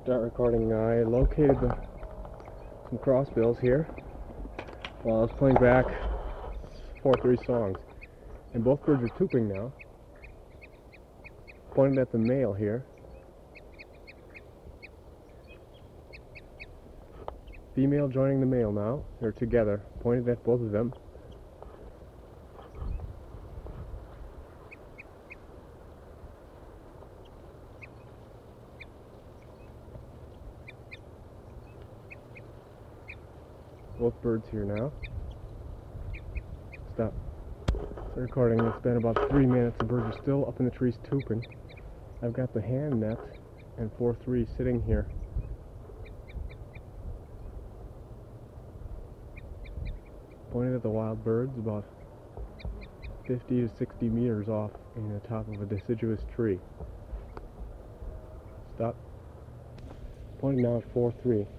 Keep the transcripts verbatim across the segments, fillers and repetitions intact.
Start recording. I located the, some crossbills here while I was playing back four three songs, and both birds are tooping now. Pointed at the male here. Female joining the male now. They're together. Pointed at both of them. Both birds here now. Stop. Start recording. It's been about three minutes. The birds are still up in the trees tooping. I've got the hand net and four three sitting here. Pointed at the wild birds about fifty to sixty meters off in the top of a deciduous tree. Stop. Pointing now at four three.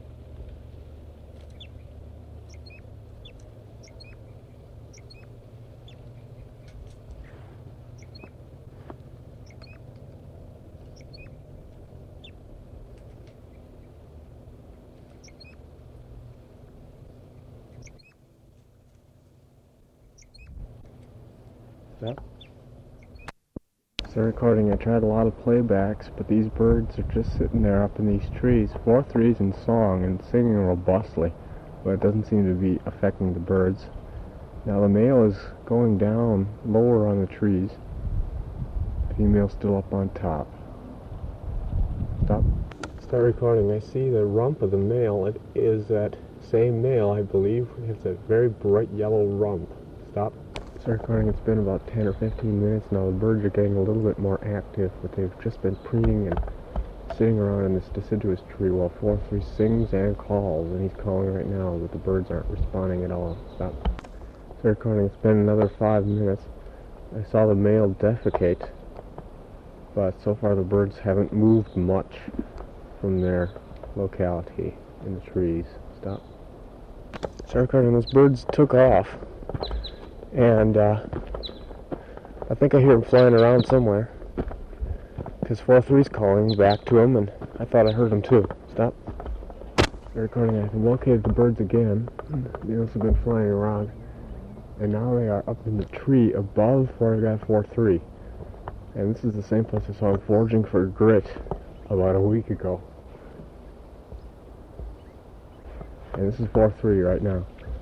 Stop. Start recording. I tried a lot of playbacks, but these birds are just sitting there up in these trees. Four threes in song and singing robustly, but it doesn't seem to be affecting the birds. Now the male is going down lower on the trees. Female still up on top. Stop. Start recording. I see the rump of the male. It is that same male, I believe. It's a very bright yellow rump. Stop. Start recording. It's been about ten or fifteen minutes now. The birds are getting a little bit more active, but they've just been preening and sitting around in this deciduous tree while four three sings and calls, and he's calling right now, but the birds aren't responding at all. Stop. Start recording. It's been another five minutes. I saw the male defecate, but so far the birds haven't moved much from their locality in the trees. Stop. Start recording. Those birds took off. And uh, I think I hear him flying around somewhere, because four three's calling back to him, and I thought I heard him too. Stop. They're recording. I located the birds again. They must have been flying around, and now they are up in the tree above where I got four three. And this is the same place I saw them foraging for grit about a week ago. And this is four three right now.